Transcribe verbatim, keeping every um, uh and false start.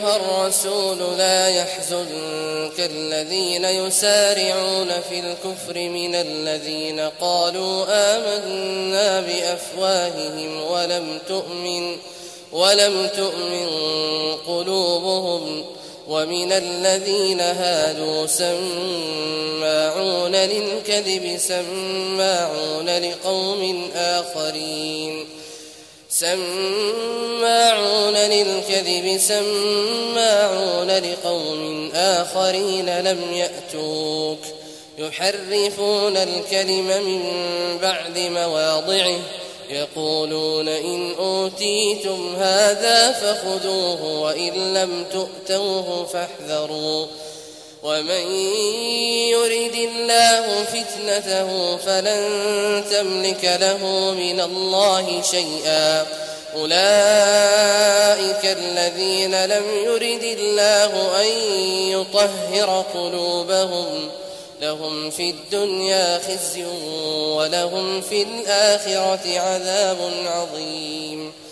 أيها الرسول لا يحزنك الذين يسارعون في الكفر من الذين قالوا آمنا بأفواههم ولم تؤمن ولم تؤمن قلوبهم ومن الذين هادوا سماعون للكذب سماعون لقوم آخرين سماعون للكذب سماعون لقوم آخرين لم يأتوك يحرفون الكلم من بعد مواضعه يقولون إن أوتيتم هذا فخذوه وإن لم تؤتوه فاحذروا ومن يرد الله فتنته فلن تملك له من الله شيئا أولئك الذين لم يرد الله أن يطهر قلوبهم لهم في الدنيا خزي ولهم في الآخرة عذاب عظيم.